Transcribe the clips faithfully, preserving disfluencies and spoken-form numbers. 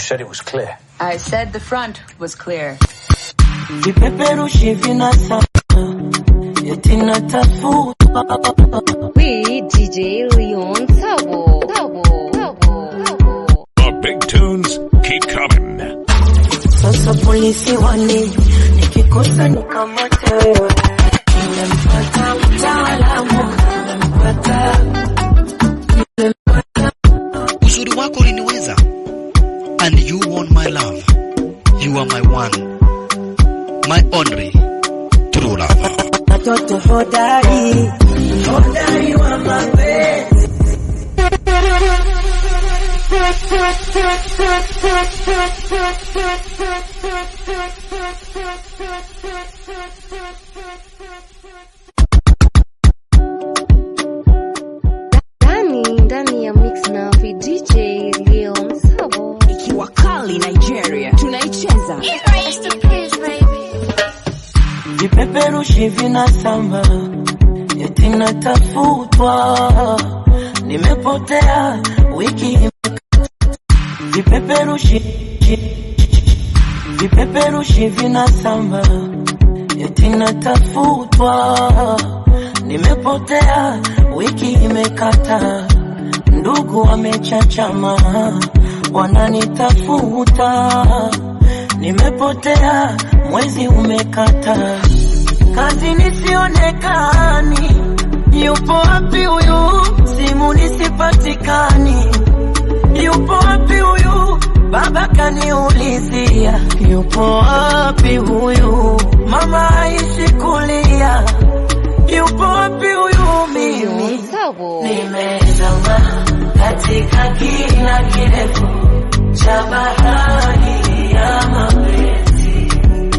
said it was clear. I said the front was clear. We D J Leon Sabo. Sabo. Sabo. The big tunes keep coming. Sasa polisi wani nikikosa nikamate wewe. Nimempata mtaalamu, nimempata. Uzuri wako uliniweza. And you want my love. You are my one, my only true love. Watoto hodari, hodari wa mapenzi. Ndani ndani ya mix na V D J Leon Sabo. Ikiwa kali Nigeria tunaicheza. Vipeperushi vinasamba, eti natafutwa, nimepotea wiki. Vipeperushi Vipeperushi vinasamba, eti natafutwa, nimepotea wiki imekata. Ndugu wamechachama, wananitafuta, nimepotea mwezi umekata. Kazi nisionekani, yupo wapi huyu? Simu nisipatikani, yupo wapi huyu? Baba kaniulizia, yupo wapi huyu? Mama haishi kulia, yupo wapi huyu? Mimi nimezama katika kina kirefu cha bahari ya mapenzi.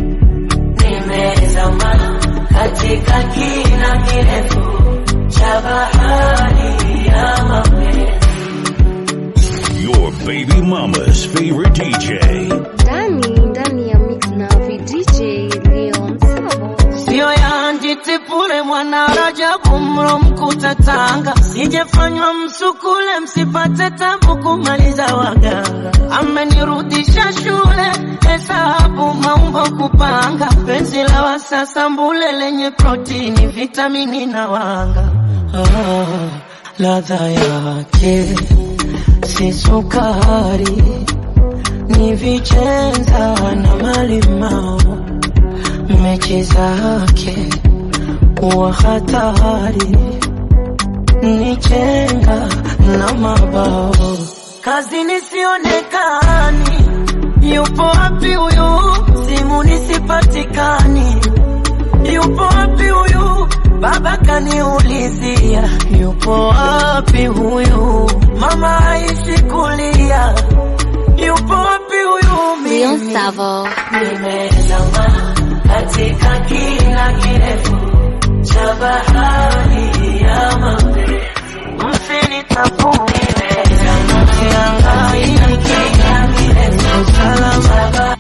Nimezama katika kina kirefu cha bahari ya mapenzi. Your baby mama's favorite D J. Ndani ndani ya mix na V D J Leon Sabo. Sio ya njitipure mwana Rajabu mro mkuta Tanga. Sijefanywa msukule msipate tabu kumaliza waganga. Amenirudisha shule hesabu maumbo kupanga. Penzi la wasasa mbule lenye protini vitamini na wanga. Ah, ladha yake si sukari, ni vichenza na malimao. Mechi zake wa hatari, ni chenga na mabao. Kazi nisionekani, yupo wapi huyu? Simu nisipatikani, yupo wapi huyu? Baba kaniulizia, yupo wapi huyu? Mama haishi kulia, yupo wapi huyu? Leon Sabo. Nimezama katika kina kirefu cha bahari ya mapenzi. Msinitafune nimezama kiangai kina kirefu salama.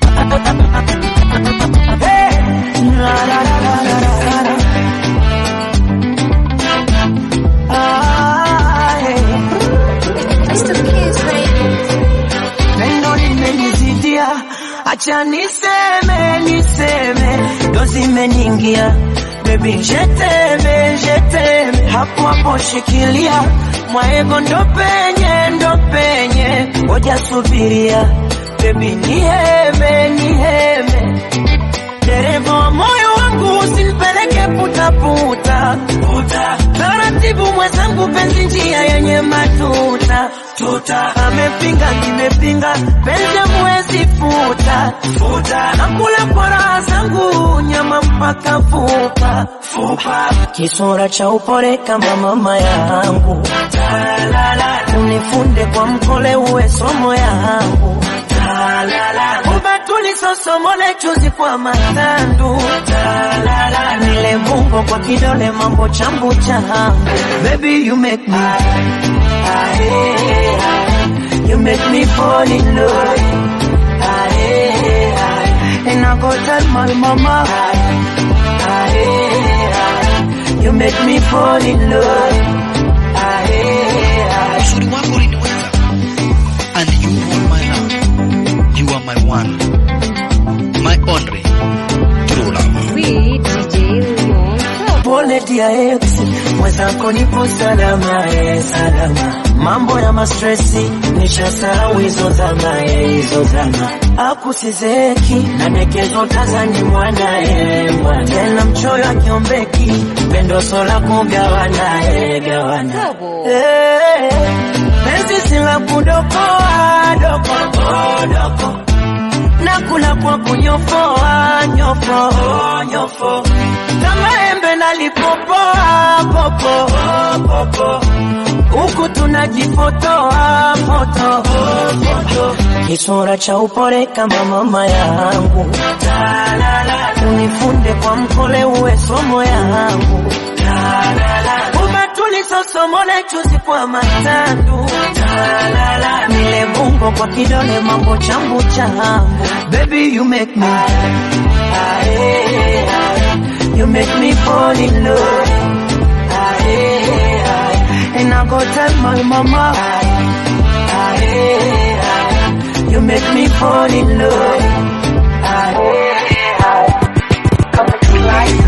Hey! La la la la la la. Ah, hey. Mister Kids, baby. Pendo limenizidia, acha niseme, niseme, dozi imeningia. Baby, jeteme, jeteme, hapo hapo shikilia. Mwaego ndo penye, ndo penye, oja subiria. Baby, niheme, niheme. Dereva wa moyo wangu usinipeleke puta puta puta. Taratibu mwenzangu penzi njia yenye matuta tuta. Amepinga nimepinga penzi mwezi futa futa. Nakula kwa raha zangu nyama mpaka fupa fupa. Kisura cha upole kama mama yangu. Unifunde kwa mkole uwe somo yangu. Ubatuli sosomole chuzi kwa matandu. Nile mungo kwa kidole mambo chambu changu. Baby you make me you make me fall in love. And I go tell my mama you make me fall in love. Uzuri wako uliniweza. And you want my love. my one, my only true love. With D J Leon. Pole dia ex, mwenzako nipo salama, eh, salama. Mambo ya mastresi, nishasahau hizo zama, eh, hizo zama. Akusizeki, na nekezo tazani mwana, eh, mwana. Tena mchoyo akiombeki, pendo sola kugawana, eh, gawana. Eh, penzi sila kudokoa, doko, doko. Nakula kwa kunyofoa, nyofo, nyofo. Kama embe nalipopoa, popo, popo. Huku tunajifotoa, foto, foto. Kisura cha upole kama mama yangu. Unifunde kwa mkole uwe somo yangu. Umetuli sosomo lechuzi kwa matandu. Nile bungo kwa kidole mambo changu changu. Baby you make me aye, aye. You make me fall in love aye, aye. And I go tell my mama aye, aye, aye. You make me fall in love aye, aye. Come to life.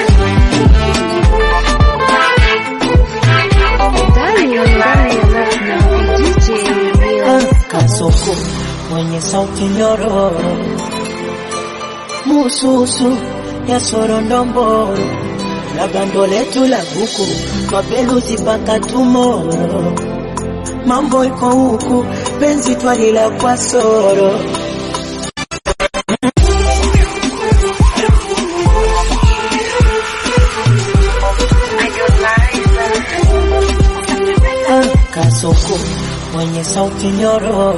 Ndani ya ndani ya na D J Leon. Kasoko mwenye sauti nyororo, mususu ya sorondomboro, na bando letu la buku kwa beluzi paka tumoro. Mambo iko huku penzi twalila kwa soro. Kasoko mwenye sauti nyororo,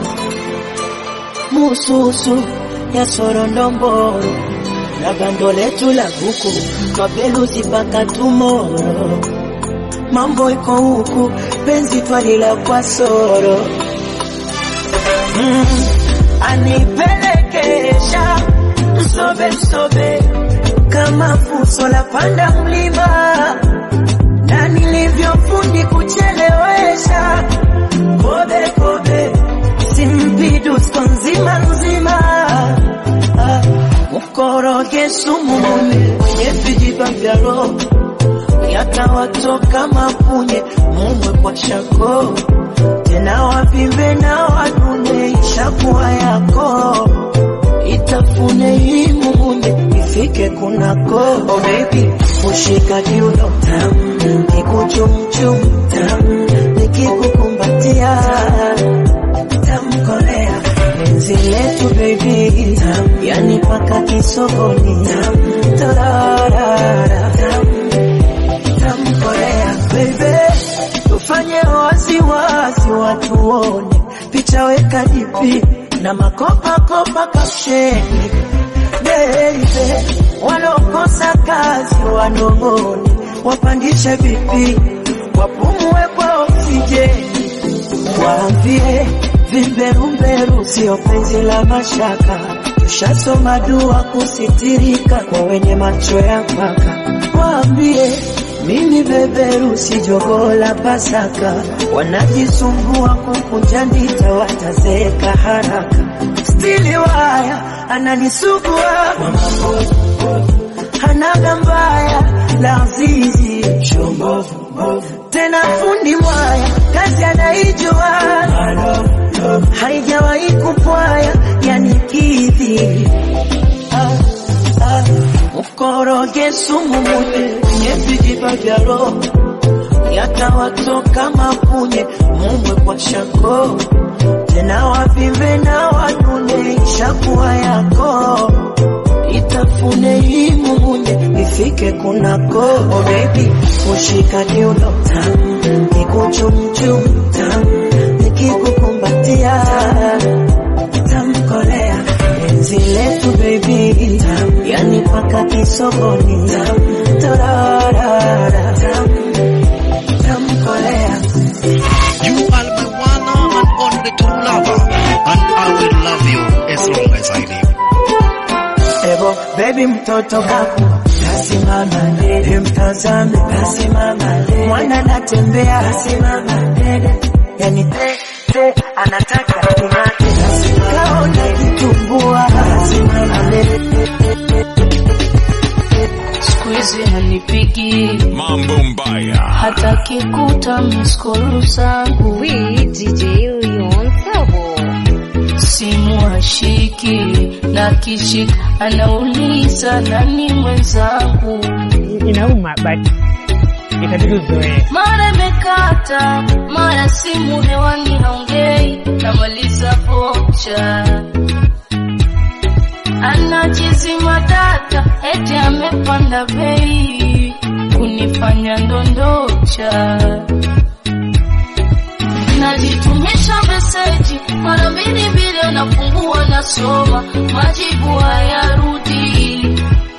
mususu ya sorondomboro, na bando letu la buku kwa beluzi paka tumoro. Mambo iko huku penzi twalila kwa soro. mm. Anipelekesha msobe msobe kama fuso la panda mlima, na nilivyofundi kuchelewesha kobe kobe simpidu skonzima nzima. ah, Mkoroge sumu mume kwenye vijiba vya roho, yatawatoka mapunye mumwe kwa shako. Tena wavimbe na wadune ishakuwa yako, itafune hii mumunye ifike kunako. Oh baby ushika kiuno tam, kikuchumchum tam, nikikukumbatia tamkolea. Penzi letu baby tam, yani paka kisogoni tam, tararara tam, tamkolea. Baby tufanye wazi wazi watu wone, picha weka dipi na makopa kopa kapsheni. Baby walokosa kazi wanongoni, wapandishe vipi wapumue kwa oksijeni. Waambie vimberumberu sio penzi la mashaka, tushasoma dua kusitirika kwa wenye macho ya paka. Waambie mimi beberu si jogo la Pasaka, wanajisumbua kukunja ndita watazeka haraka. Stili waya ananisugua hanaga mbaya la azizi tena fundi mwaya kazi anaijua haijawahi kupwaya yani kidhi. ah, ah, Mkoroge sumu mune kwenye vijiba vya roho, yatawatoka mapunye mumwe kwa shako. Tena wavimbe na wadune ishakuwa yako, itafune hii mumunye ifike kunako. Oh baby ushika kiuno tam, kikuchumchum tam, nikikukumbatia tamkolea. Penzi letu baby tam, yani paka kisogoni tam, tararara tam, tamkolea. You are my one and only true lover, and I will love you as long as I live. Ebo baby mtoto kaku kasimama dede, mtazame kasimama dede, mwana natembea kasimama dede, yani te te anataka ningate kaona kitu akikuta miskolu zangu We D J Leon Savo. simu ashiki na kishika anauliza nani mwenzangu. Inauma but itabidi uzoee. Mara mekata, mara simu hewani haongei, namaliza pocha. Anachizima data, eti amepanda bei, kunifanya ndondocha. Najitumisha meseji, mara mbili mbili nafungua nasoma, majibu hayarudi.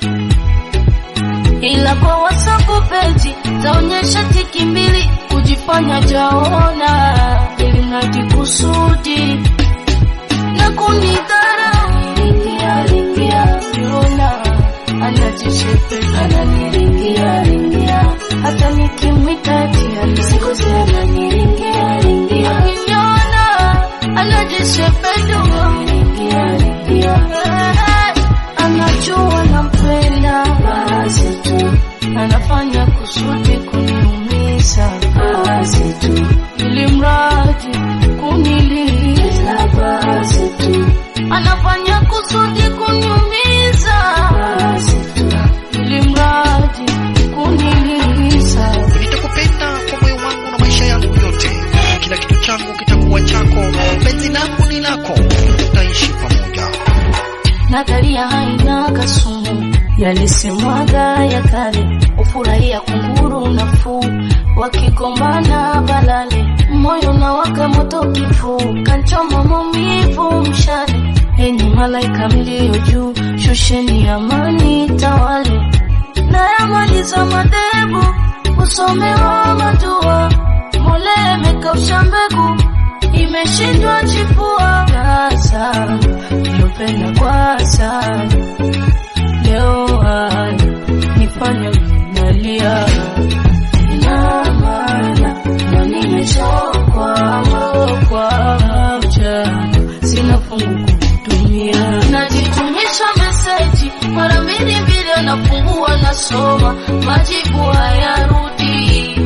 Ila kwa WhatsApp page taonyesha tiki mbili, kujifanya jaona, ili najikusudi na kunidharau. Ringia ringia yona, anajishepeza ananiringia ringia, hata nikimwita tia siku sana niringia ringia. Akinyona anajishepeza ringia ringia, anajua nampenda basi tu, anafanya kusudi kuniumiza basi tu, ili mradi kuniliza basi tu, anafanya kusudi kuniumiza basi tu, ili mradi kuniliza. Nitakupenda kwa moyo wangu na maisha yangu yote, kila kitu changu kitakuwa chako, penzi langu ni lako, tutaishi pamoja. Nadharia haina kasumu, yalisemwaga ya kale, ufurahia kunguru nafuu, wakigombana balale, moyo na waka moto kifu, kanchoma maumivu mshale. Enyi malaika mlio juu, shusheni amani tawale, na yamaliza madebu, usomewa madua, mole mekausha mbegu, imeshindwa chipua. Sasa nilopenda kwa sana, leo haya nifanya nalia, ina maana na nimechokwa kwa mchana, sina fungu kutumia. Najitumisha meseji, mara mbili mbili nafungua nasoma, majibu hayarudi.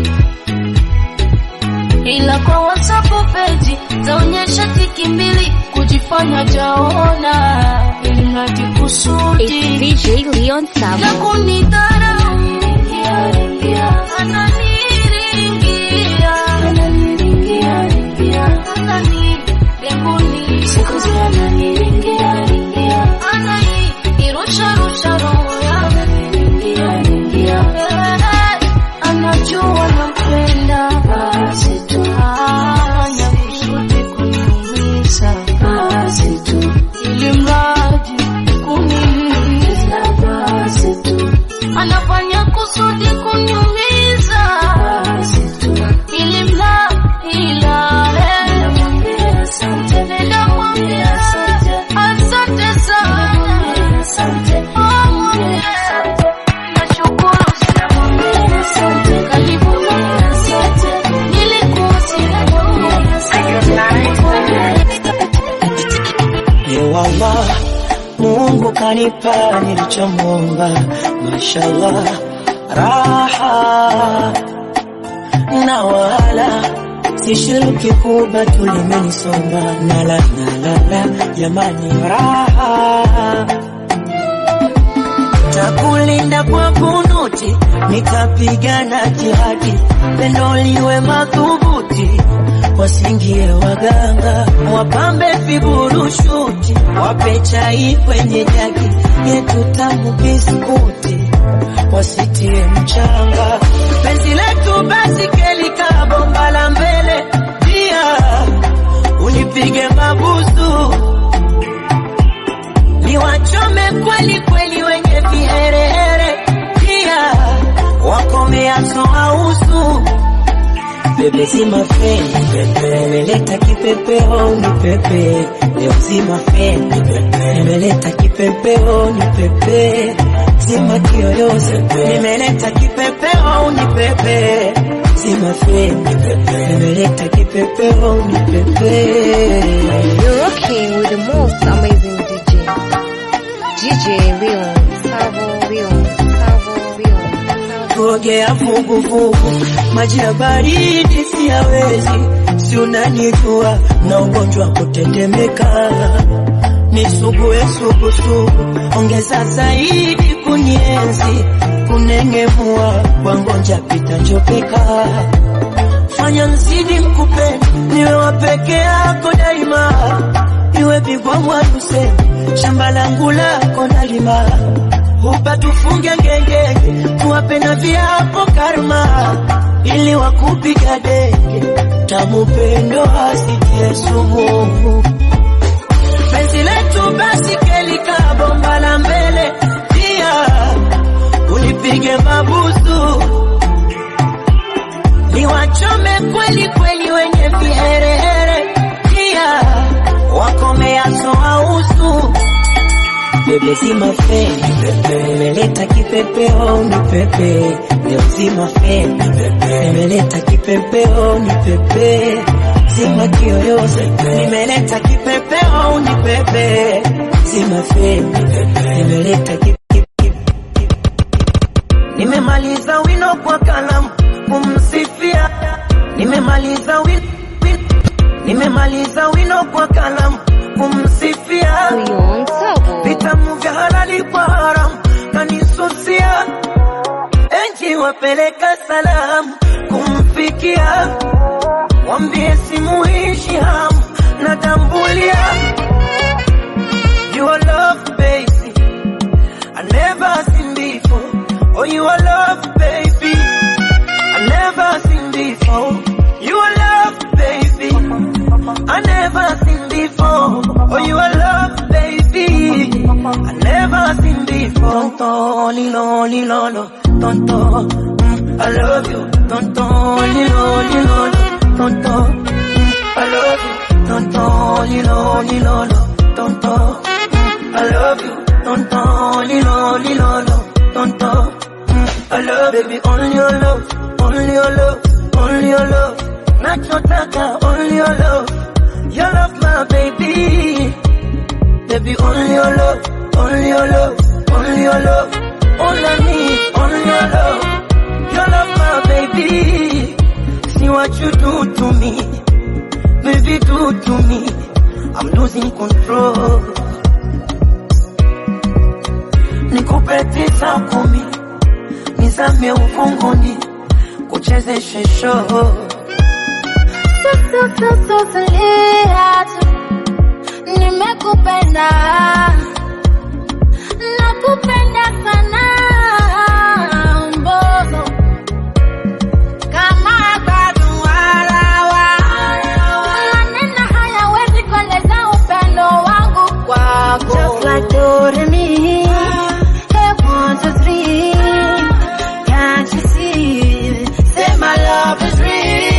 Ila kwa WhatsApp page zaonyesha tiki mbili, kujifanya jaona, ili najikusudi It's D J Leon na Savo. kunidharau. Ringia ringia, ananiringia ananiringia ringia, anani mbinguni siku zi ananiringia ringia, anai irusha rusha roho ya ananiringia ringia. Anajua nampenda basi tu, hanya kusudi kuniumiza basi tu, ili mradi kuniliza basi tu, anafanya kusudi kuniumiza basi tu, ili mradi ila namwambia asante, namwambia asante, asante sana, asante, namwambia asante, nashukuru sana, namwambia asante, karibu na asante, nilikuwa sina namwambia asante. Yewala, Mungu kanipa nilichomwomba, mashallah, raha na wala sishiriki kuba tulimenisonga, nala nala jamani, raha takulinda kwa kunuti, nikapigana jihadi, pendo liwe madhubuti, wasingie waganga, wapambe viburushuti, wape chai kwenye jagi, yetu tamu biskuti, wasitie mchanga, penzi letu basi kelika bomba la mbele, pia unipige mabusu, niwachome kweli kweli wenye viherehere, pia wakomea soausu. Bebe zima feni pepe, nimeleta kipepeo ni pepe, leo zima feni pepe, nimeleta kipepeo ni pepe, zima kiyoyozi nimeleta kipepeo ni pepe, zima feni pepe, nimeleta kipepeo ni pepe. You're rocking with the most amazing D J. D J Leon Savo, Leon Savo, Leon Savo. kuogea vuguvugu, maji ya baridi siyawezi, si unanijua na ugonjwa kutetemeka, nisugue sugu sugu, ongeza zaidi kunyenzi, kunengemua wangonja pita njopeka, fanya nzidi mkupenda, niwe wapeke yako daima, iwe bigwa mwaduse, shamba langu lako nalima, upa tufunge ngengenge, tuwape na viapo karma, ili wakupiga denge, tamupendo asitie sumu. Penzi letu basi kelika bomba la mbele, pia ulipige mabusu, niwachome kweli kweli wenye viherehere, pia wakomea soa usu. Bebe zima feni, nimeleta kipepeo ni pepe, leo zima feni, nimeleta kipepeo ni pepe, zima kiyoyozi, nimeleta kipepeo ni pepe, zima feni, nimeleta kipepeo. Nimemaliza wino kwa kalamu kumsifia, nimemaliza wino, nimemaliza wino kwa kalamu kumsifia, vitamu vya halali kwa haramu kanisusia, enji wapeleka salamu kumfikia, wambie simuishi hamu na tambulia. You are love baby, I never seen before. Oh you are love baby, I never seen before. You are love baby, I never seen before. Oh you are love baby, I never seen before. Tonto lilo lilo lo, tonto, mm, I love you. Tonto lilo lilo lo, tonto, mm, I love you. Tonto lilo lilo lo, tonto, mm, I love you. Tonto lilo lilo lo, tonto, mm, I love baby. Only your love, only your love, only your love. Nachotaka only your love, your love my baby. Baby only your love, only your love, only your love. All I need, only your love, your love my baby. See what you do to me, baby do to me, I'm losing control. Nikupe tisa kumi, nizame ufungoni, kuchezeshe show. So so so so so leatu, nimekupenda, nakupenda sana mbozo, kama bado walawa, maneno hayawezi kueleza upendo wangu kwako. Just like Doremi, hey one two three, can't you see, say my love is real.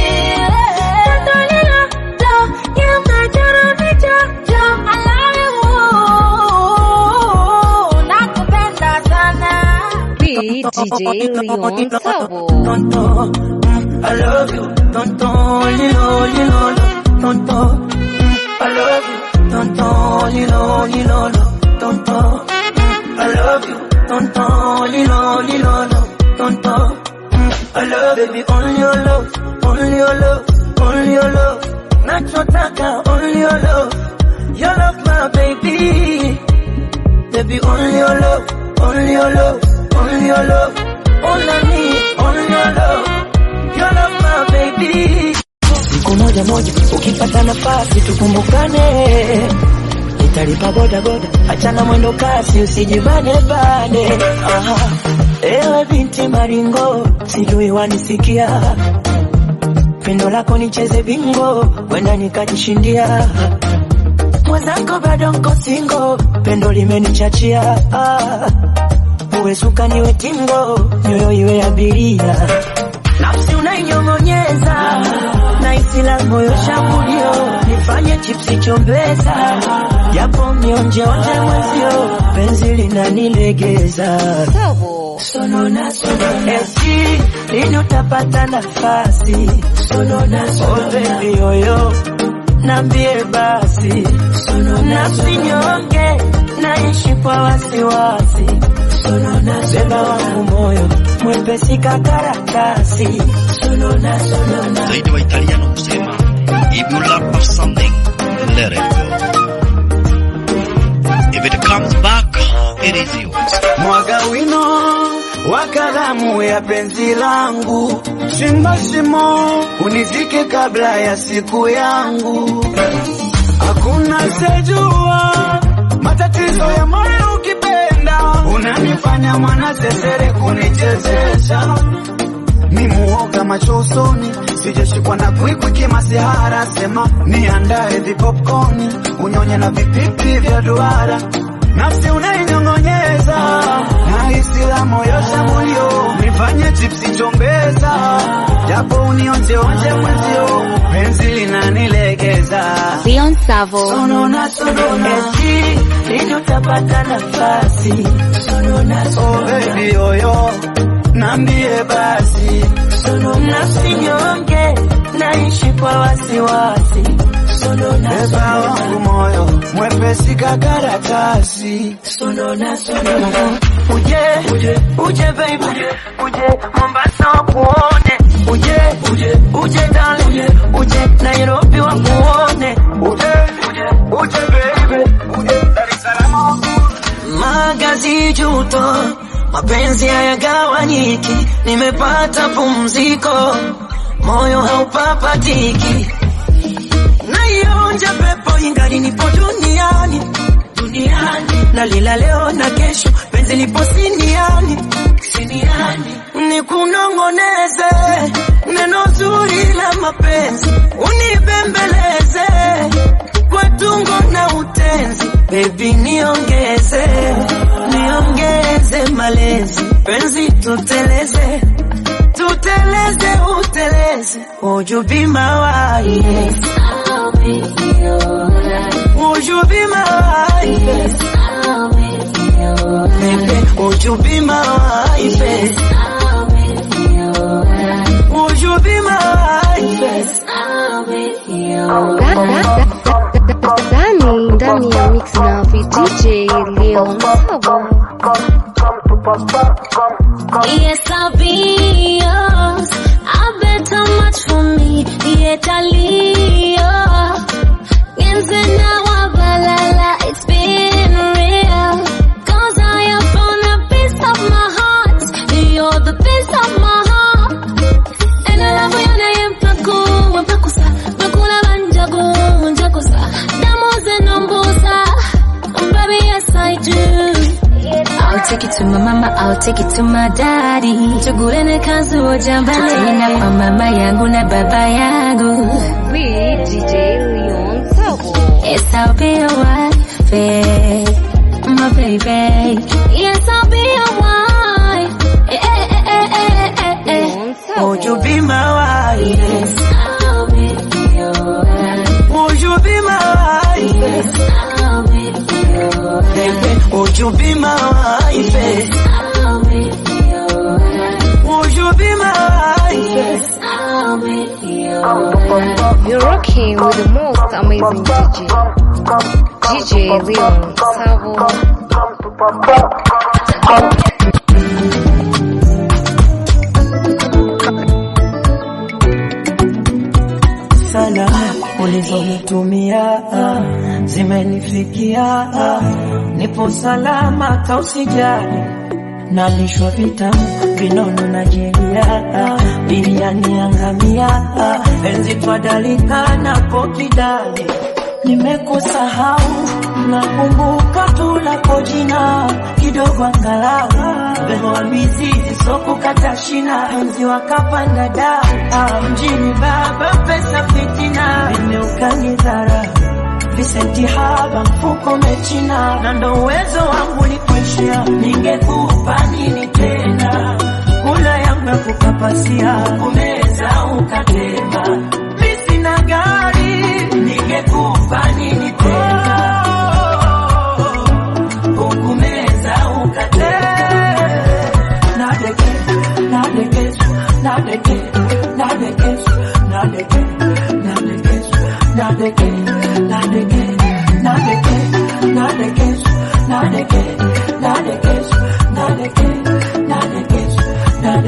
D J Leon Sabo. Tonto, mm, I love you. Tonto, lilo, lilo, tonto, mm, I love you. Tonto, lilo, lilo, tonto, mm, I love you. Tonto, lilo, lilo, tonto, mm, I love baby. Only your love, only your love, only your love. Nachotaka only your love, your love my baby. Baby only your love, only your love. Only your love, all I need, only your love, your love my baby. Siku moja moja, ukipata nafasi tukumbukane, nitalipa boda boda, achana mwendo kasi usijibane bane. Aha, ewe binti maringo, sijui wanisikia, pendo lako nicheze bingo, wenda nikajishindia, mwenzako bado nko single, pendo limenichachia. Ah, uwe suka niwe tingo, nyoyo iwe abiria, nafsi unainyong'onyeza, na isila moyo shambulio, nifanye chipsi chombeza, japo mionje onje mwezio, penzi linanilegeza. Sonona sonona, esi, lini utapata nafasi, sonona sonona, oh baby yoyo, nambie basi, sonona nafsi nyonge, naishi kwa wasiwasi, sonona sonona, beba wangu moyo, mwepesi kakaratasi. Sonona, sonona. Zaidi wa Italiano kusema, if you love something, let it go. If it comes back, it is yours. Mwaga wino wa kalamu ya penzi langu, shimba shimo unizike kabla ya siku yangu. Hakuna sejua matatizo ya moyo ukipenda, unanifanya mwana sesere kunichezesha. Ni muoga macho usoni, sijashikwa na kwikwi kimasihara. Sema niandae vipopcorn, unyonye na vipipi vya duara. Nafsi unainyongonyeza, na hisi la moyo shambulio. Nifanye chipsi chombeza, japo unionje onje mwenzio. Penzi linanilegeza. Leon Savo. Sonona, sonona. Eti, ili utapata nafasi. Sonona, sonona. Oh baby yoyo, nambie basi. Sonona, sinyonge, naishi kwa wasiwasi. Sonona, beba wangu moyo, mwepesi kakaratasi. Sonona, sonona. Uje, uje, uje baby, uje, uje Mombasa wakuone. Uje, uje, uje darling, uje, uje Nairobi wakuone. Uje, uje, uje baby, uje Dar es Salaam. Magazi juto, mapenzi hayagawanyiki. Nimepata pumziko, moyo haupapatiki. Naionja pepo ingali nipo duniani, duniani. Nalila leo na kesho, penzi lipo siniani, siniani. Nikunongoneze, neno zuri la mapenzi. Unibembeleze, kwa tungo na utenzi. Baby niongeze, niongeze malezi. Penzi tuteleze, tuteleze uteleze. Would you be my wife? Yes, I'll be yours. Would you be my wife? Yes, I'll be yours. Baby, would you be my wife? Yes, I'll be yours. Would you be my wife? Yes, I'll be yours. Ndani, ndani ya mix na V D J Leon Savo. Yes, I'll be yours. I bet how much for me. Yet I leave. It's been real. Cause I have found a piece of my heart. You're the piece of my heart. And I love you name Paku. Pakusa. Pakula banjago. Jakusa. Damoze nombosa. Baby, yes I do. I'll take it to my mama, I'll take it to my daddy. Chugurene kanzu ojambale. Tena kwa mama yangu na baba yangu. V D J Leon Savo. Yes, I'll be your wife, my baby. Yes, I'll be your wife. Eh, eh, eh, eh, eh, eh. Would you be my wife? Yes, I'll be your wife. Would you be my wife? Yes, I'll be your wife. Baby, would you be my wife? Yes, I'll be your wife. Would you be my wife? Yes, I'll be your wife. You're rocking with the most amazing D J, D J Leon Savo. Salamu ulizonitumia zimenifikia, nipo salama tausijali. Nalishwa vitamu vinono na jelia, biriani ya ngamia, enzi twadalika na pokidali. Nimekusahau, nakumbuka tu lako jina, kidogo angalau beho wa mizizi soku kata shina, enzi wakapanda dau. Mjini baba pesa fitina, imeukanyidhara Vicenti haba mfuko mechina, na ndo uwezo wangu ni kuishia. Ningekupa nini tena, kula yangu ya kukapasia, kumeza ukatema. Misina gari, ningekupa nini tena, kumeza ukatema. Nadeke, nadeke, nadeke, nadeke, nadeke, nadeke, nadeke, nadeke, nadeke, nadeke, nadeke, nadeke, nadeke, nadeke, nadeke,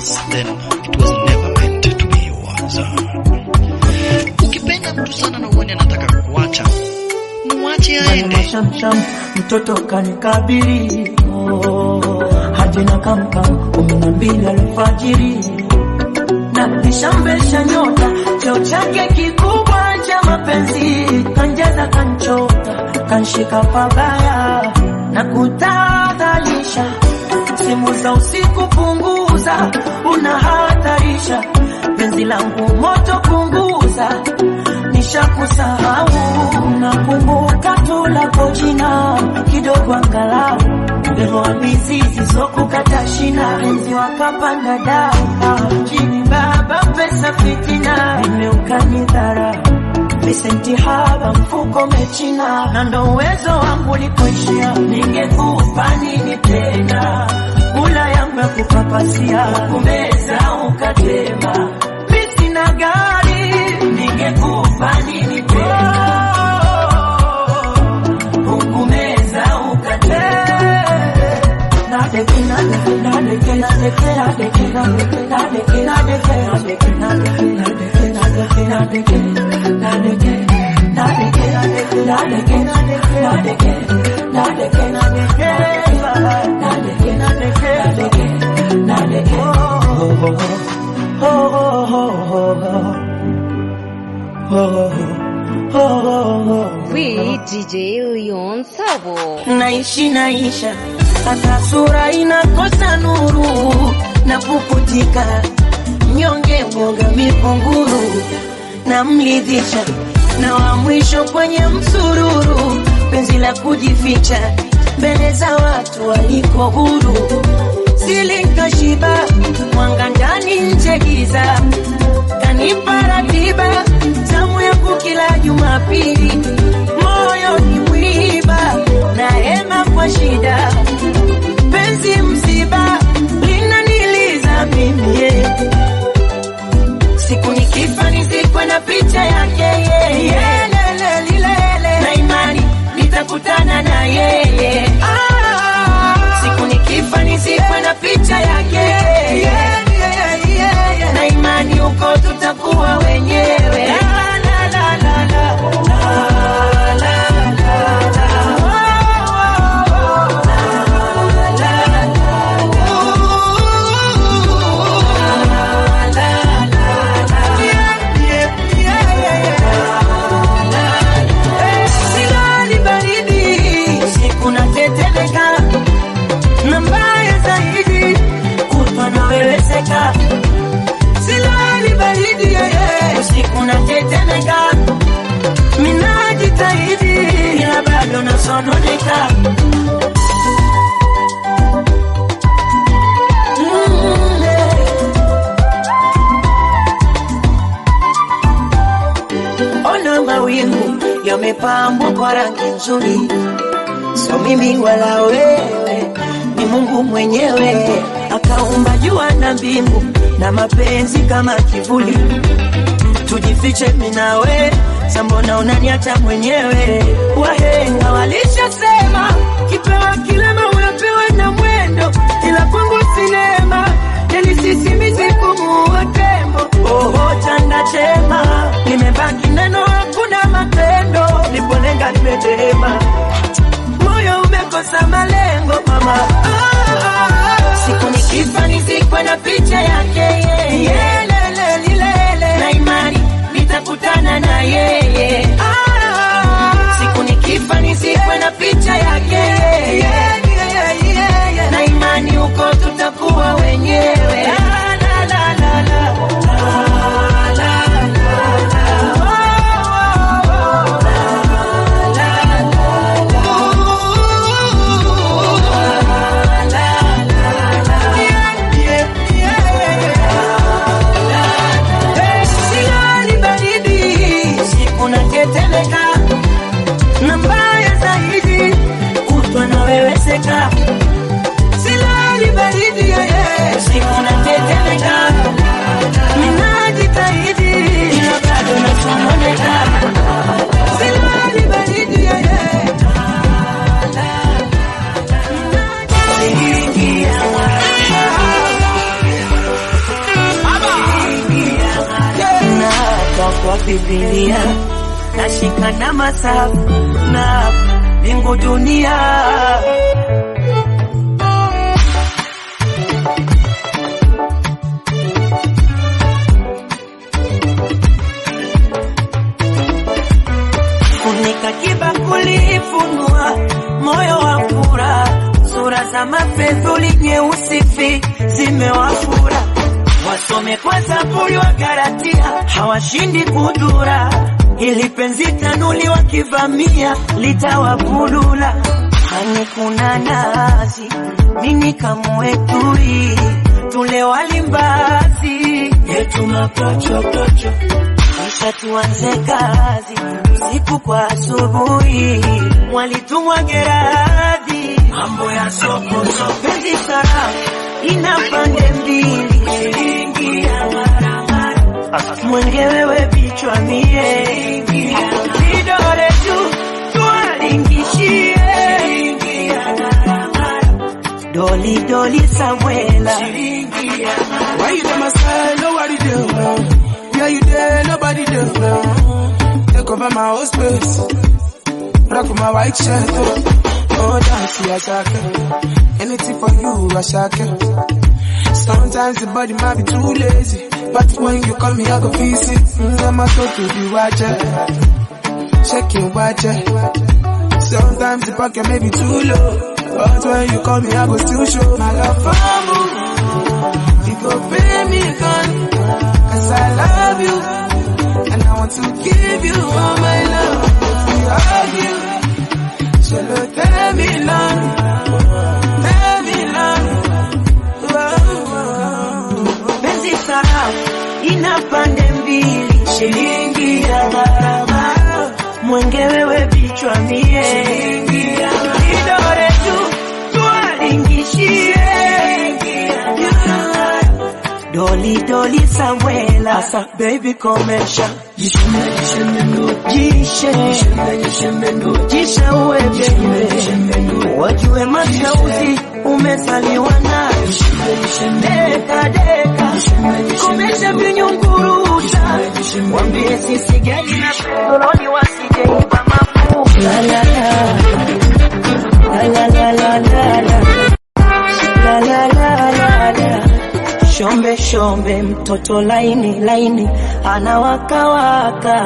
once, then it was never meant to be yours. Ukipenda mtu sana na uone anataka kukuacha, muache aende. Shamsham mtoto kanikabiri, oh, hadi na kamkam kumi na mbili alfajiri, na nishambesha nyota cheo chake kikubwa cha mapenzi, kanjaza kanchota kanshika pabaya na kutadhalisha. Simu za usiku punguza, unahatarisha penzi langu moto punguza, nishakusahau. Nakumbuka tu lako jina kidogo angalau, leo mizizi zokukata shina, enzi wakapanda dau chini baba pesa fitina, imeukani Vicenti haba mfuko mechina, na ndo uwezo wangu lipoishia. Ningekupa nini tena, ula yangu ya kupapasia, kumeza ukatema. Misi na gari, ningekupa nini tena, kumeza ukatema. Nadeke, nadeke, nadeke, nadeke, nadeke, nadeke, nadeke, nadeke, nadeke, nadeke, nadeke, nadeke, nadeke, nadeke, nadeke, nadeke, nadeke. Oh, oh, oh, oh, oh. We D J Leon Sabo. Naishi naisha, hata sura inakosa nuru, na puputika nyonge mwoga mipunguru, na mlidhisha na wa mwisho kwenye msururu, penzi la kujificha mbele za watu waliko huru. Silinka shiba mwanga ndani nje giza, kanipa ratiba tamu ya kukila Jumapili, moyo ni mwiba na hema kwa shida, penzi msiba linaniliza mimi yeah. Siku nikifa nizikwe na picha yake yeye, yeah, lele lilele, na imani nitakutana na yeye. Ah, siku nikifa nizikwe na picha yake yeye, yeah, yeah, yeah, yeah, na imani uko tutakuwa wenyewe. La la la la la la la la. Silali baridi yeye, usiku natetemeka, minajitahidi ila bado nasononeka. Mm, yeah. Ona mawingu yamepambwa kwa rangi nzuri, sio mimi wala wewe, ni Mungu mwenyewe akaumba jua na mbingu na mapenzi kama kivuli. Tujifiche mimi nawe, sambona unaniacha mwenyewe? Wahenga walishasema kipewa kilema unapewa na mwendo, ila kwangu sinema nilisisimizi kumuua tembo. Oho chanda chema, nimebaki neno hakuna matendo, niponenga nimetema, moyo umekosa malengo mama. Ah, ah, ah. Siku nikifa nizikwe na picha yake yeye, yeah, lele lilele, na imani nitakutana na yeye. Ah, siku nikifa nizikwe na picha yake yeye, yeah, yeah, yeah, yeah, na imani uko tutakuwa wenyewe. La la la la la la la. Na mbaya zaidi kutwa na weweseka, silali baridi yeye, siku natetemeka, minajitahidi ila bado nasononeka. Silali baridi yeye, Biblia nashika na masafu na mbingu dunia. Funika kibakuli, funua moyo wa furaha, sura za mapezuli nyeusi fi zimewafura. Wasome kwa Zaburi wa Galatia, hawashindi kudura. Ili penzi tanuli wakivamia litawabulula. Hani kuna nazi, mini kamwetui, tule walimbazi yetu mapacho pacho. Kisha tuanze kazi, siku kwa asubuhi, walitumwa Geradi, mambo ya soko soko. Penzi sarafu ina pande mbili, shilingi ya maramara, mwenge wewe bichwa mie, vidole tu tualingishie, shilingi ya maramara, doli doli Samuela, shilingi ya maramara. Why you there my side, nobody there now. Yeah, you there, nobody there now. Take over my whole space, rock my white shirt. Oh, dance, yeah, shaka. Anything for you, I shaka. Sometimes the body might be too lazy, but when you call me, I go feel it. Mm, I'm a soul to be watcher, check your watcher. Sometimes the pocket may be too low, but when you call me, I go still show my love for you. You go pay me gun, cause I love you, and I want to give you all my love. If we argue, so look, tell me long, tell me long. Penzi sarafu ina pande mbili, shilingi ya gharama, mwenge wewe bichwa mie, shilingi ya vidole tu tualingishie, doli doli Samuela. Asa baby komesha, jishime jishime ndo, jishe jishime jishime ndo, jishe uwe baby, wajue mashauzi umezaliwa na, deka deka komesha vinyunguruta, wambie sisi gani na petroli wasije iba mafuta. La la la la la la la la la la la la. Shombe shombe mtoto laini laini anawaka waka,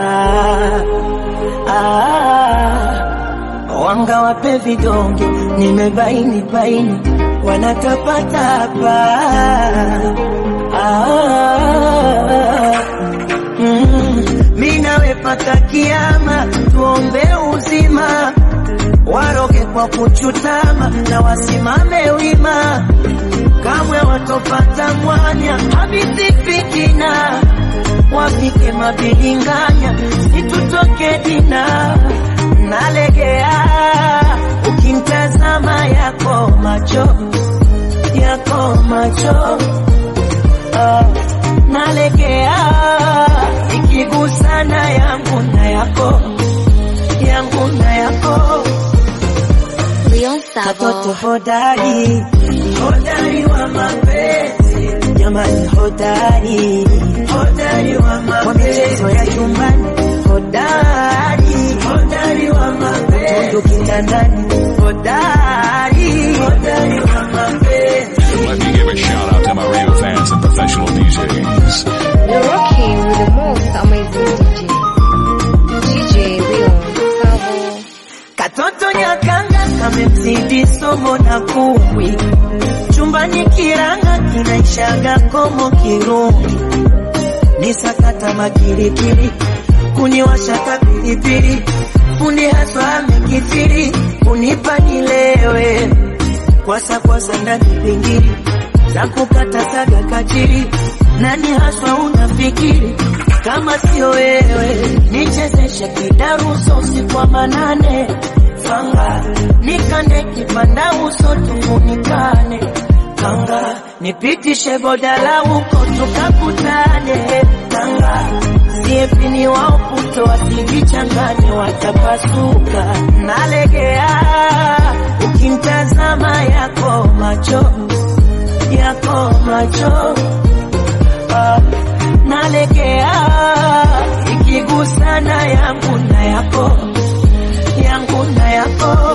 ah, wanga wape vidonge nimebaini baini wanatapatapa, ah, mm, mina wepata kiama tuombe uzima, waroge kwa kuchutama na wasimame wima, kamwe watopata mwanya habisi fitina, wapike mabilinganya situtoke dina. Nalegea ukintazama yako macho, yako macho, ah, nalegea ikigusana yangu na yako, yangu na yako. Katoto hodari, hodari wa mapenzi, jamani hodari, hodari wa mapenzi, kwa michezo ya chumbani, hodari, hodari wa mapenzi, mtoto kitandani, hodari, hodari wa mapenzi. Let me give a shout out to my radio fans and professional D Js. You're rocking with the most amazing D J, D J Leon Savo. Katoto nyakanga kamemzidi somo na kumbwi, chumbani kiranga kinaishaga komo kirumbi, nisakata makirikiri kuniwasha kapilipili, fundi haswa amekithiri unipa nilewe, kwasa kwasa ndani pingiri za kukata saga kachiri. Nani haswa unafikiri kama sio wewe? Nichezeshe kidaruso usiku wa manane, fanga nikande kipanda uso tufunikane, kanga nipitishe bodala huko tukakutane, kanga siepini wao puto wasijichanganye watapasuka. Nalegea ukimtazama yako macho, yako macho, ah, nalegea ikigusana imegusana yangu na yako, yangu na yako.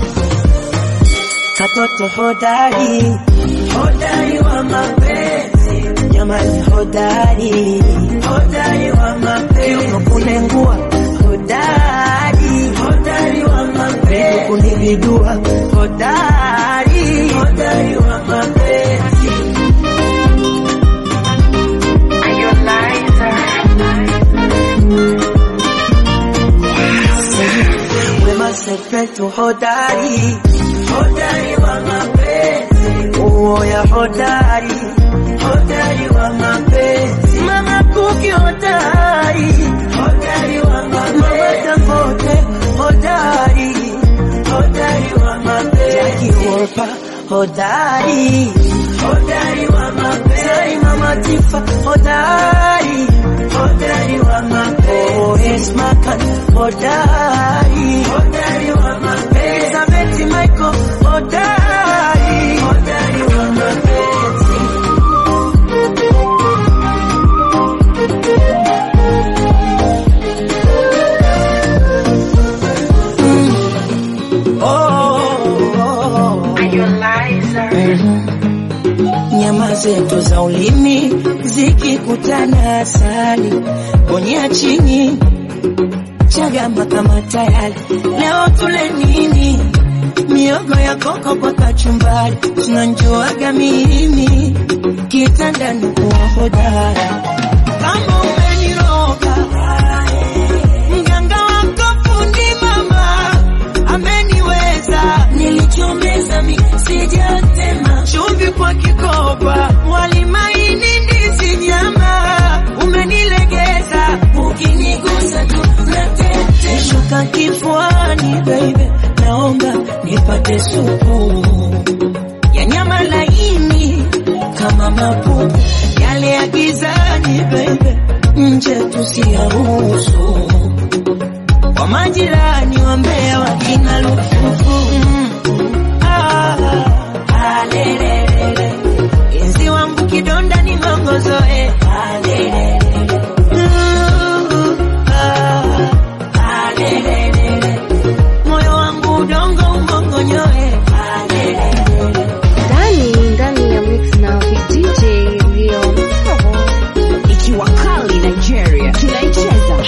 Katoto hodari, hodari wa mapenzi, jamani hodari, hodari wa mapenzi. Unakunengua hodari, hodari wa mapenzi. Kunividua hodari, hodari wa mapenzi. Wema Sepetu hodari, hodari wa mapenzi. Uoya hodari, hodari wa mapenzi. Mama Kuki hodari, hodari wa mapenzi. Mama Dangote hodari, hodari wa mapenzi. Jackie Wolper hodari, hodari wa mapenzi. Mama Tifa hodari, hodari wa mapenzi. Oh, Esma Khan hodari, hodari wa mapenzi. Elizabeth Michael hodari, hodari wa mapenzi. Mm. Oh, oh, oh. Are you a liar? Mm-hmm. Nyama zetu za ulimi zikikutana asali, bonyea chini chagamba kama tayari. Leo tule nini? Miogo ya koko kwa kachumbari, tunanjoaga mimi kitandani kuwa hodari. Kama umeniroga mganga wako fundi mama ameniweza, nilichomeza mi sijatema. Chumvi kwa kikoba, wali maini ndizi nyama, umenilegeza ukinigusa tu natete. Shuka kifuani baby, naomba nipate supu ya nyama laini kama mapupu yale ya gizani baby, nje tusiyaruhusu. Kwa majirani wambea wakina lufufu. Mm. Ah, alelelele. Enzi wangu kidonda ni mongozoe. Alelelele. Uh, ah, alelelele. Moyo wangu udongo umongonyoe. Alelelele. Ndani ndani ya mix na D J Leon Savo. Ikiwa kali Nigeria, tunaicheza.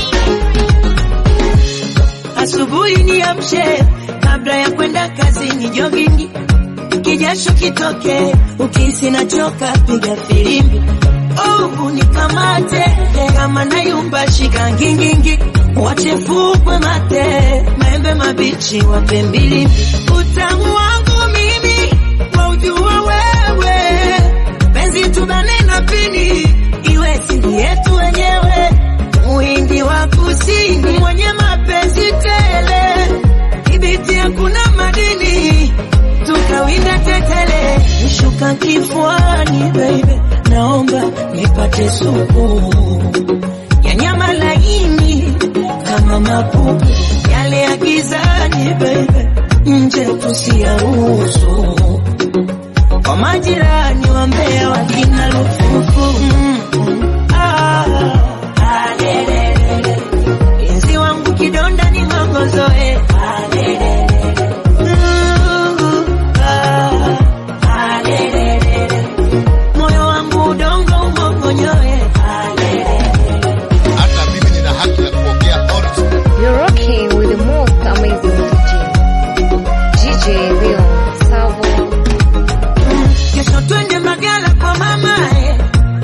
Asubuhi niamshe kabla ya kwenda kazini, jogging kijasho kitoke, ukisi na choka piga filimbi. Oh, unikamate kama nayumba shika ngingingi, wachefukwe mate maembe mabichi wape mbili. Utamu wangu mimi waujua wewe, penzi tubane na pini iwe siri yetu wenyewe. Muhindi wa kusini mwenye mapenzi tele, kibiti hakuna madini tukawinda tetele. Nishuka kifuani baby, naomba nipate supu ya nyama laini kama mapupu yale ya gizani baby, nje tusiyaruhusu. Kwa majirani wambea wakina lufufu. Mm. Ah, alelelele. Enzi wangu kidonda ni mongozoe. Alelelele. Uh, ah, alelelele. Moyo wangu udongo umongonyoe. Alelelele. Hata mimi nina haki ya kuongea honest. You're rocking with the most amazing D J. D J Leon Savo. Kesho twende Magala kwa mama eh.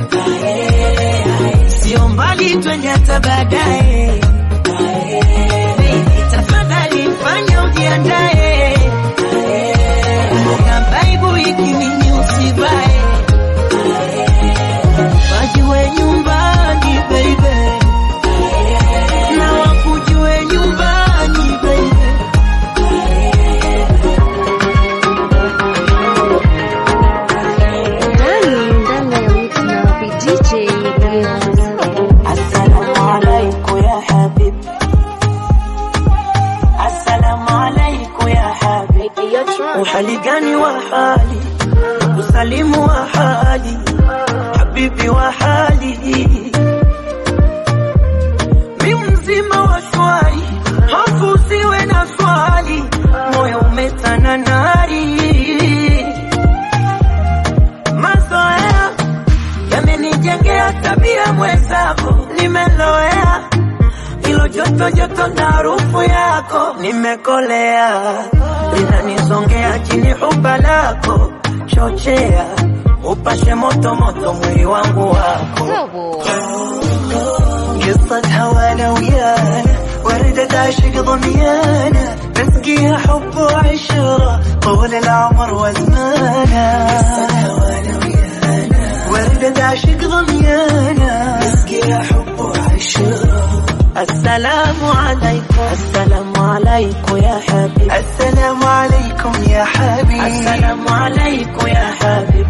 Sio mbali twende hata baadaye. Baby tafadhali fanya ujiandae. Kumbuka Bible ikimini usibae. Wajue nyumbani baby, na wakujue nyumbani baby. Ndani ndani ya mix na D J Leon Savo. Assalamu alaikum ya habibi. Assalamu alaikum ya habibi. Uhali gani wa hali, usalimu wa hali, habibi wa hali. lako nimekolea, linanisongea chini huba lako, chochea upashe moto moto mwili wangu wako. قصة هوانا ويانا وردة عاشق ضميانا نسقيها حب وعشرة طول العمر وزمانا. قصة هوانا ويانا وردة عاشق ضميانا نسقيها حب وعشرة. السلام عليكم السلام عليكم يا حبيب السلام عليكم يا حبيب السلام عليكم يا حبيب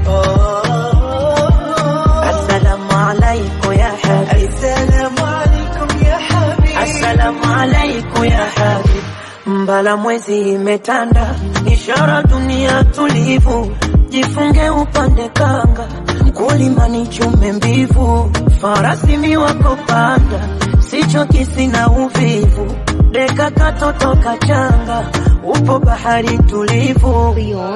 السلام عليكم يا حبيب السلام عليكم يا حبيب السلام عليكم يا حبيب. Mbala mwezi imetanda, ishara dunia tulivu, jifunge upande kanga, mkulima ni chume mbivu, farasi miwako panda, sicho kisina uvivu, deka katoto kachanga, upo bahari tulivu.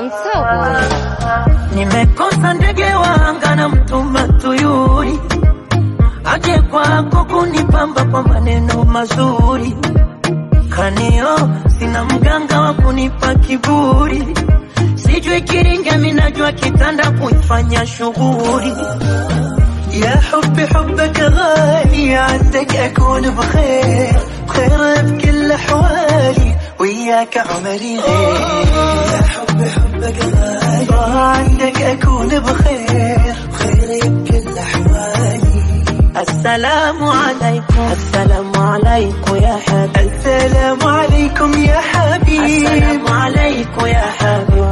Nimekosa ndege wanga na mtuma tuyuri, aje kwako kunipamba kwa maneno mazuri, kanio sina mganga wa kunipa kiburi, sijui kiringa minajua kitanda kuifanya shughuli. يا حبي حبك غالي عندك أكون بخير بخير بكل أحوالي وياك عمري غير. يا حبي حبك غالي عندك أكون بخير بخير بكل أحوالي. السلام عليكم السلام عليكم يا حبيب السلام عليكم يا حبيب السلام عليكم يا حبيب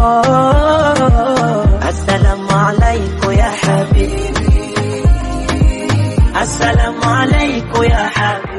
السلام عليكم يا حبيب السلام عليكم يا حبيب.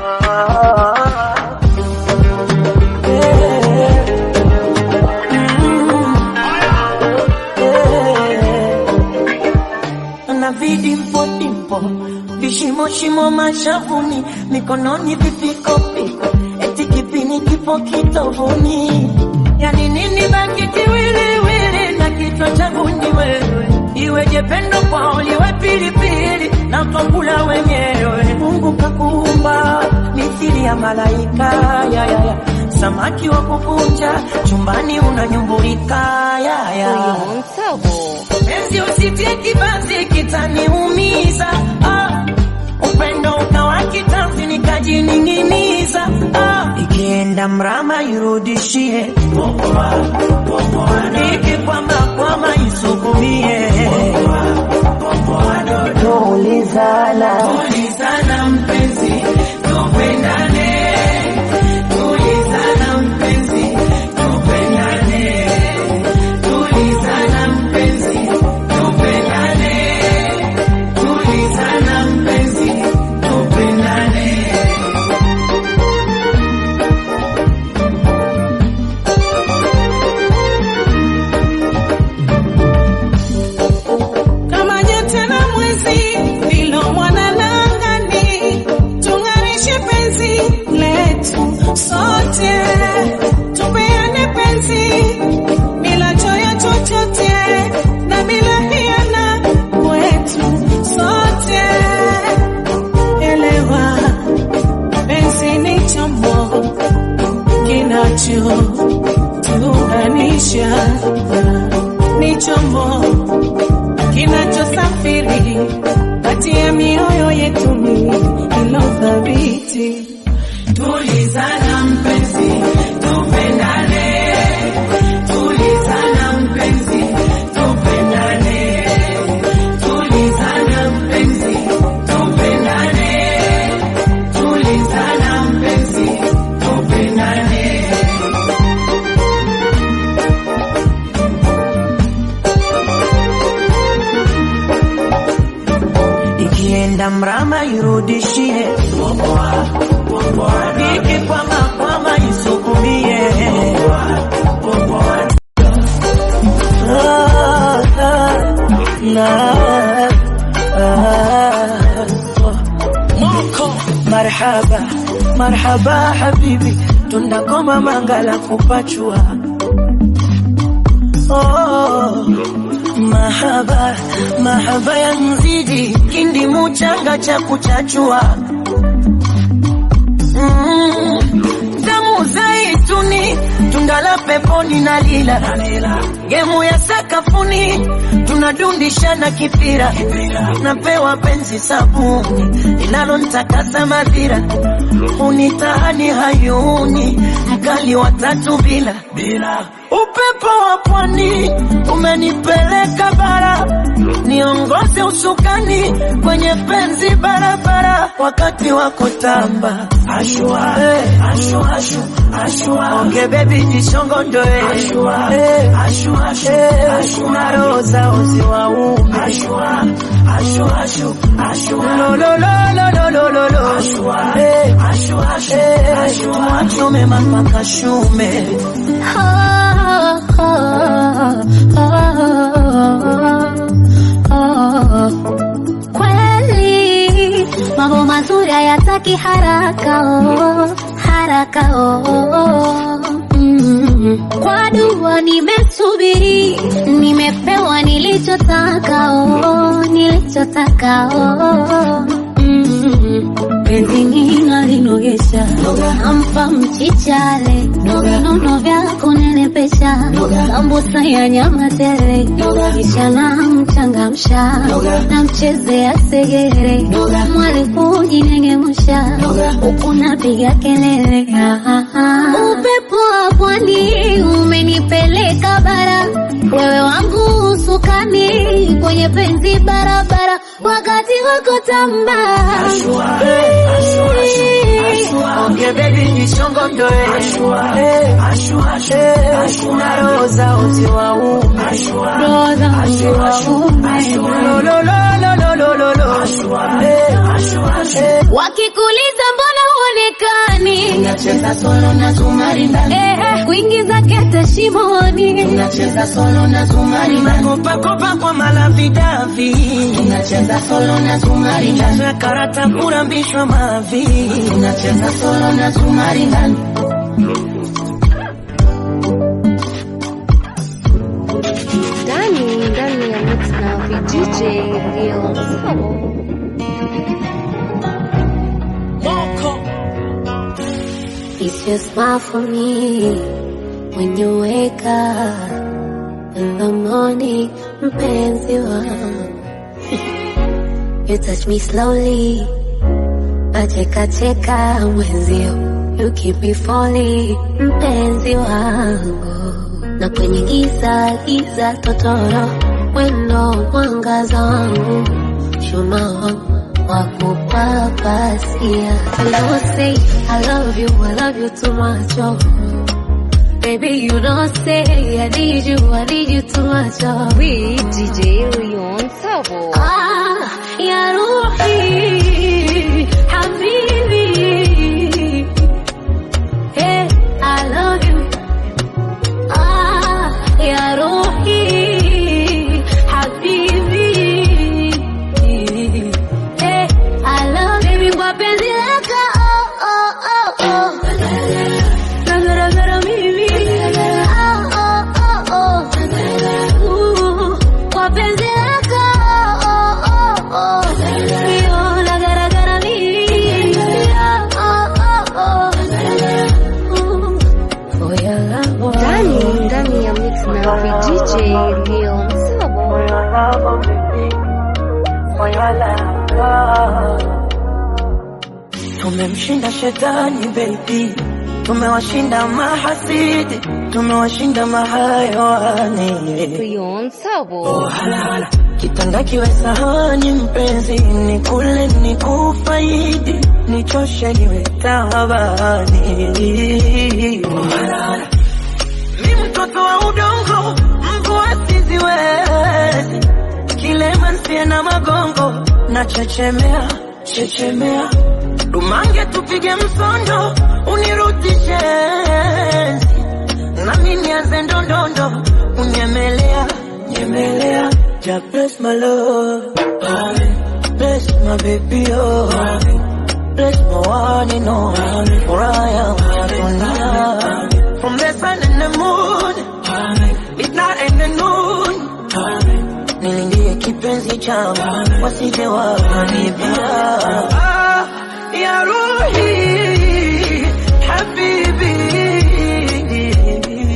Na vidimpo dimpo vishimo shimo mashavuni, mikononi vipiko piko, eti kipini kipo kitovuni. Yani nini baki kiwiliwili na kichwa changu ni wewe, iweje pendo kwao liwe pilipili na tukula wenyewe. Mungu kakuumba mithili ya malaika ya ya ya, samaki wa kukunja chumbani unanyumbulika ya ya. Penzi usitie kibanzi kitaniumiza, ah, upendo ukawa kitanzi nikajining'iniza, ah, ikienda mrama irudishie, ikikwama kwama isukumie. Tulizana tulizana mpenzi tupendane, tulizana mpenzi tupendane, tulizana mpenzi tupendane, tulizana mpenzi tupendane. Kama nyota na mwezi vilo mwanana angani, tung'arishe penzi letu sote, tupeane penzi bila choyo chochote na bila hiana kwetu sote. Elewa penzi ni chombo kinacho tuunganisha, ni chombo kinachosafiri kati ya mioyo yetu ilo thabiti. Tulizana mpenzi tupendane, tulizana mpenzi tupendane, tulizana mpenzi tupendane, tulizana mpenzi tupendane. Ikienda mrama irudishie, ikikwama kwama isukumie. Ah, ah, ah, ah. Marhaba marhaba habibi, tunakoma mangala kupachua. Oh, mahaba mahaba ya mzidi, kindi muchanga cha kuchachua. Mm, damu tunda la peponi na lila, gemu ya sakafuni tunadundishana kipira, napewa penzi sabuni linalonitakasa madhira, unitahani hayuni mkali wa tatu bila bila. Upepo wa pwani umenipeleka bara, niongoze usukani kwenye penzi barabara, wakati wa kutamba ashua hey, ashua ashua ashua onge baby jishongo ndoe ashua hey, ashua ashua ashua roza uzi wa ume ashua ashua ashua ashua lo lo lo lo lo lo lo ashua hey, ashua ashua ashua chume mama kashume oh, oh, oh, oh. Kweli mambo mazuri hayataki haraka oh, haraka oh. Mm. Kwa dua nimesubiri, nimepewa nilichotaka oh, nilichotaka oh. Mm. Penzi nina linogesha, nampa mchichale, nono vya kunenepesha, sambusa ya nyama tele, kisha namchangamsha, namchezea segere, mwali kujinengemusha, huku napiga kelele. Upepo wa pwani umenipeleka bara, wewe wangu usukani kwenye penzi barabara, wakati wako tamba ashua ashua ashua onge baby jishongo ndoe ashua ashua ashua ashua roza uzi wa ume ashua roza uzi wa ume lo lo lo lo lo lo lo ashua ashua ashua. Wakikuliza mbona huonekani, unacheza solo na zumari ndani eh, kuingiza kete shimoni, unacheza solo na zumari ndani, kopa kopa kwa malavidavi, unacheza solo na zumari ndani, karata kurambishwa mavi, unacheza solo na zumari ndani. Ndani ndani ya mix na V D J Real Sabo. It's your smile for me when you wake up in the morning, mpenzi wangu. You touch me slowly, nacheka cheka mwenzio, you keep me falling, mpenzi wangu. Na kwenye giza giza totoro, wendo mwangaza wangu, chuma wangu wakupapasia. I don't say I love you, I love you too much, oh. Baby, you don't say I need you, I need you too much, oh. V D J Leon Sabo. Ah, ya Ruhi, Habibi. Hey, I love you. Ah, ya Ruhi, Habibi. Hey, I love you. Baby, wapenzi laka, oh, oh, oh, oh. Nagara, gara, mimi. Oh, oh, oh, oh. Ooh, wapenzi laka, oh, oh, oh. Yo, nagara, gara, mimi. Oh, oh, oh. Ooh, for your love, oh. Ndani ndani ya mix na V D J Real Sabo. Tumemshinda shetani baby, tumewashinda mahasidi, tumewashinda mahayawani. Leon Sabo. Oh halala, kitanda kiwe sahani mpenzi, nikule nikufaidi, nichoshe niwe tabani. Oh halala, mi mtoto wa udongo, mvua siziwezi, kilema nsie na magongo, na chechemea, chechemea, dumange tupige msondo, unirudishe enzi, nami nianze ndondondo, unyemelea, nyemelea. Ja bless my love, bless my baby, oh, bless my one and only, for I am tonight. From the sun and the moon, midnight and the noon, nilindie kipenzi changu, wasije wakanibia. Ah, ya Ruhi, Habibi,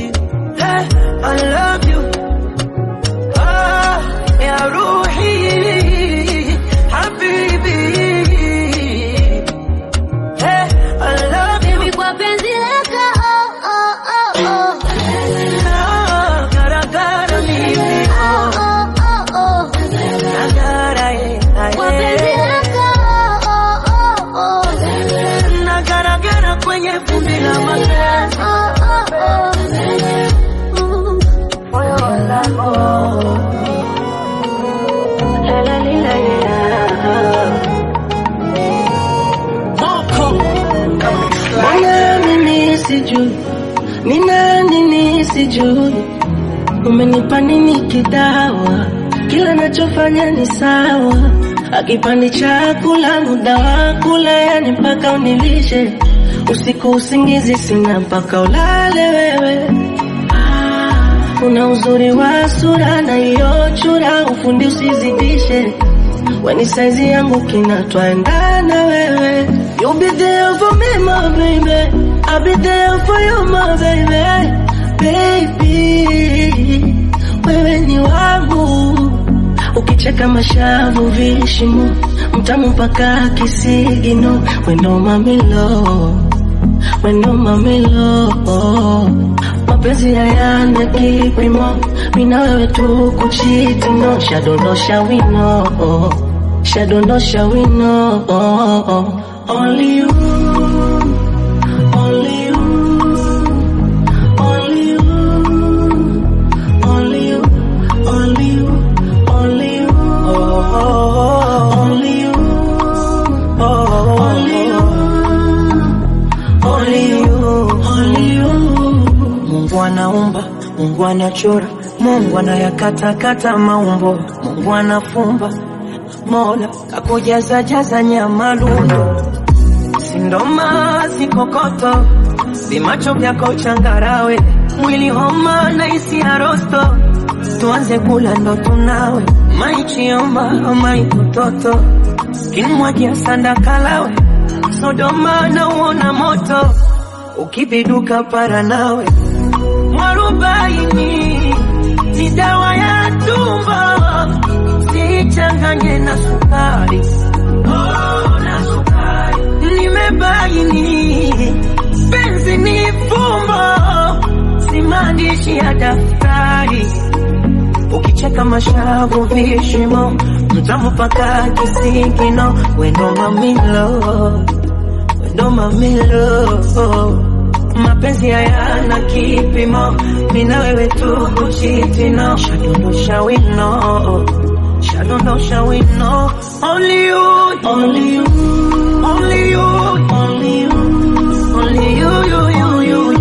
sijui, nina nini sijui, umenipa nini kidawa, kila nachofanya ni sawa, akipandi chakula muda wa kula, yani mpaka unilishe, usiku usingizi sina mpaka ulale wewe. Una uzuri wa sura na hiyo chura, ufundi usizidishe, weni saizi yangu kinatwaendana wewe. You be there for me my baby, I'll be there for you my baby. Baby, wewe ni wangu, ukicheka mashavu vishimo, mtamu mpaka kisigino. We know mamilo, we know mamilo, mapenzi hayana kipimo, mina wewe tu kuchiti no. Shadondosha wino, shadondosha wino. Only you, only you, only you, only you, only you, only you, only you, only you, only you, only you. Mungu anaumba, Mungu anachora, Mungu anayakatakata maumbo, Mungu anafumba, Mola kakujaza jaza nyama lundo. Sindoma sikokoto, vimacho vyako changarawe, mwili homa na isi arosto, tuanze kula ndo tunawe. Maichioma, maikutoto, kinmwagia sanda kalawe, Sodoma na uona moto, ukibiduka para nawe. Mwarubaini ni dawa ya tumbo, sichanganye na sukari, oh na sukari. Nimebaini penzi ni fumbo, si maandishi ya daftari, ukicheka mashavu vishimo, mtamu paka kisigino. Wendo mamilo, wendo mamilo, mapenzi hayana kipimo, mina wewe tu kuchiti no. Shadondosha wino, shadondosha wino. Only you, only you, only you, only you, only you, you, you, you,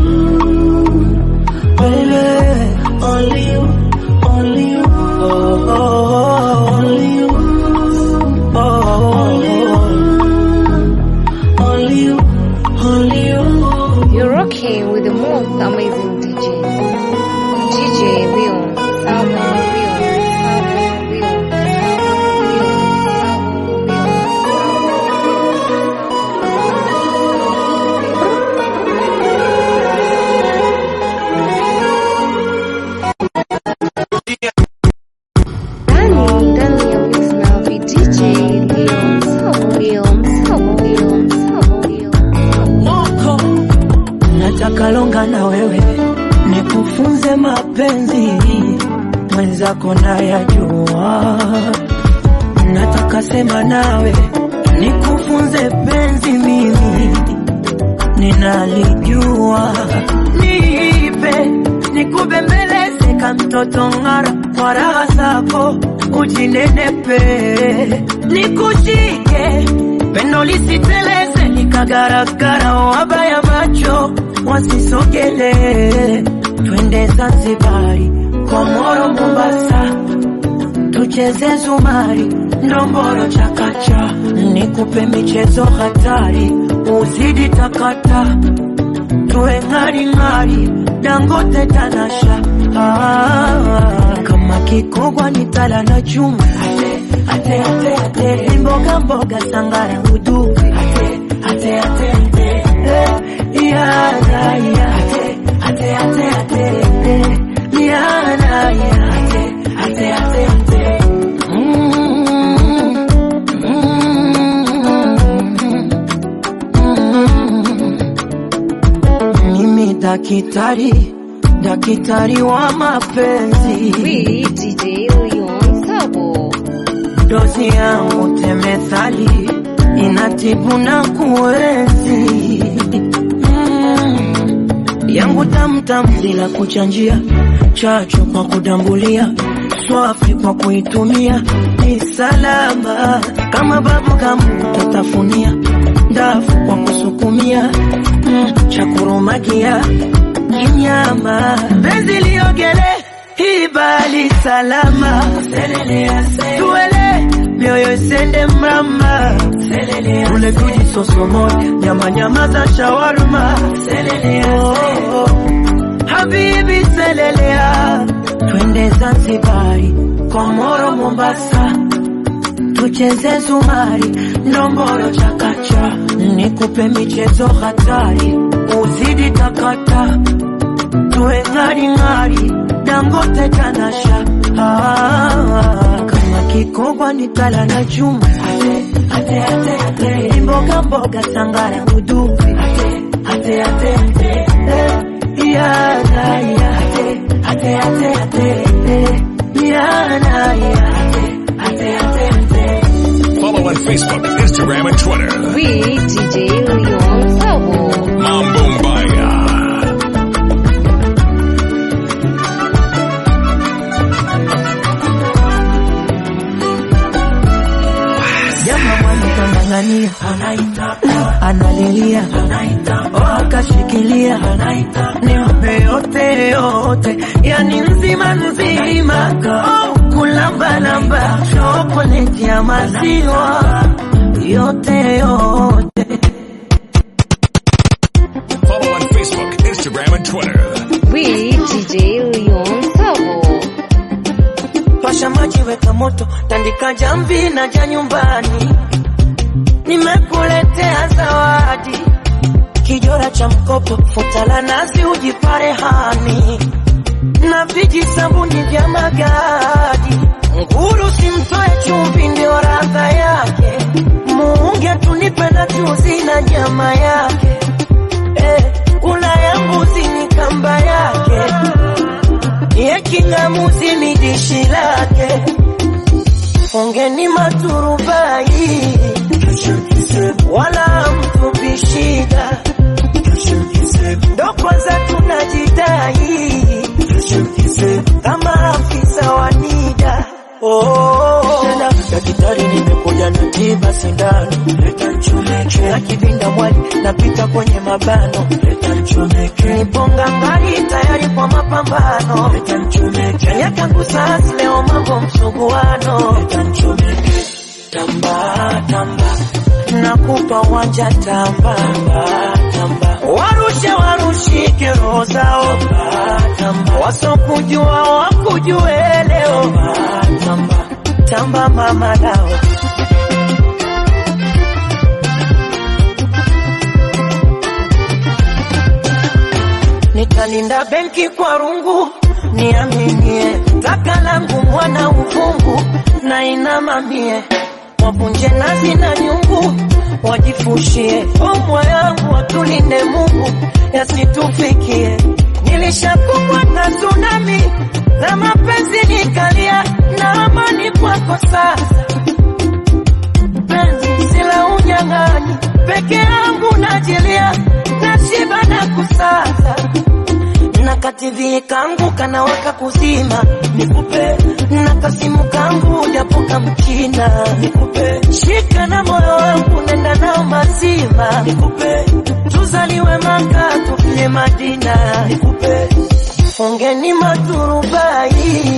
baby. Only you, only you, oh, oh, only you, oh, only you, only you, only you. You're rocking with the most amazing D J, D J Leon Salvo. Kalonga na wewe nikufunze mapenzi, mwenzako na yajua. Nataka sema nawe nikufunze penzi, mimi ninalijua. Nipe nikubembeleze kama mtoto ngara, kwa raha zako ujinenepe. Nikushike pendo lisiteleze, nikagaragara wabaya macho wasisogele. Twende Zanzibari, Komoro, Mombasa, tucheze zumari, ndomboro chakacha. Nikupe michezo hatari, uzidi takata, tuwe ngari ngari, Dangote Tanasha. Ah, kama kikogwa nitala na chuma, ate ate ate, mboga mboga sangara udu, ate ate ate ate, ya ya ya, ate ate ate ate, ya ya ya, ate ate ate ate. Mimi dakitari, dakitari wa mapenzi, we D J Leon Salvo. dozi yangu temethali, inatibu na kuenzi. mm. Yangu tamtam bila kuchanjia, chacho kwa kudambulia, swafi kwa kuitumia, ni salama kama babu kamu tatafunia, dafu kwa kusukumia, mm, chakurumagia kinyama, benzi liogele hibali salama, tuele mioyo isende mrama, ule kuji sosomo nyama nyama za shawarma, oh, oh. Habibi selelea, twende Zanzibari, Komoro, Mombasa, tucheze zumari, ndomboro chakacha, nikupe michezo hatari, uzidi takata, tuwe ngari ngari, Dangote Tanasha, ah, kama kikogwa nikala na chuma, ate ate ate, mboga mboga sangara uduvi, ate ate ate ate, ya na ya, ate ate ate ate, ya na ya, ate ate ate. Follow on Facebook, Instagram, and Twitter. We D J Leon Sabo. Mambo Mbaya. Anania, analilia, akashikilia, nimpe yote yote, yani nzima nzima, oh, kulamba lamba, chocolate ya maziwa, yote yote. Follow on Facebook, Instagram, and Twitter. We D J Leon Sabo. Pasha maji weka moto, tandika jamvi na ja nyumbani, nimekuletea zawadi, kijora cha mkopo, futa la nazi ujipare hani, na viji sabuni vya magadi, nguru simtoe chumvi ndio radha yake, muunge tunipe na chuzi na nyama yake, eh, ula ya mbuzi ni kamba yake, ye kingamuzi ni dishi lake, ongeni maturubai, wala mtu bishida, ndo kwanza tunajidai, kama afisa wa nida, oh, tena daktari nimekuja na tiba sindano, leta nchomeke, na kivinda mwali napita kwenye mabano, leta nchomeke, niponga ngali tayari kwa mapambano, leta nchomeke, yaka kusasi leo mambo msuguano, leta nchomeke, tamba tamba, nakupa wanja tamba tamba, warushe warushike roho zao tamba, wasokujua wakujue leo tamba tamba, mama lao. Nitalinda benki kwa rungu, niaminie, taka langu mwana uvungu, na inamamie, wapunje nazi na nyungu, wajifushie omwa yangu, watulinde Mungu yasitufikie, nilishakumbwa na tsunami, na mapenzi nikalia, na amani kwako sasa, penzi sila unyang'anyi, peke yangu najilia, na shiba na kusaza, na kativi kangu kana waka kuzima, nikupe, na kasimu kangu japoka mchina, nikupe, shika na moyo wangu nenda nao mazima, nikupe, tuzaliwe Maka tufie Madina, nikupe, ongeni maturubai,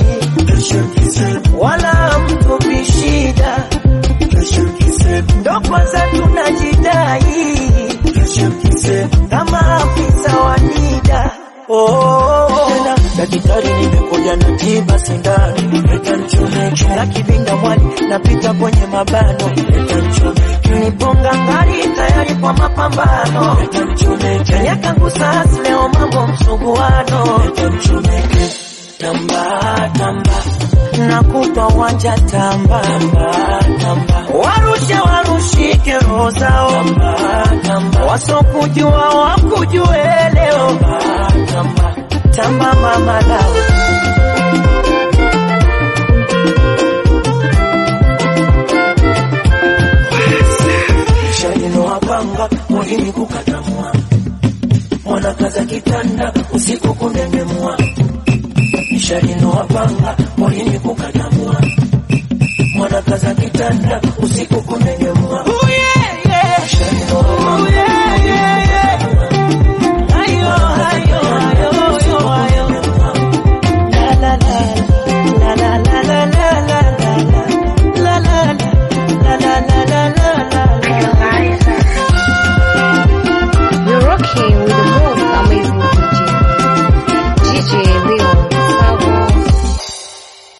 wala mtu bishida, ndo kwanza tunajidai, kama afisa wa nida, oh, tena daktari nimekuja na tiba sindano, leta nchomeke, na kivinda mwali napita kwenye mabano, leta nchomeke, niponga ngali tayari kwa mapambano, leta nchomeke, yaka kusasi leo mambo msuguano, leta nchomeke, tamba tamba, nakupa wanja tamba tamba, warushe warushike roho zao tamba tamba, wasokujua wakujue leo tamba tamba, mama lao. Shalino wapanga muhimi kukatamua, mwana kaza kitanda usiku kunememua, Shalino wapanga muhimi kukatamua, mwana kaza kitanda usiku kunememua.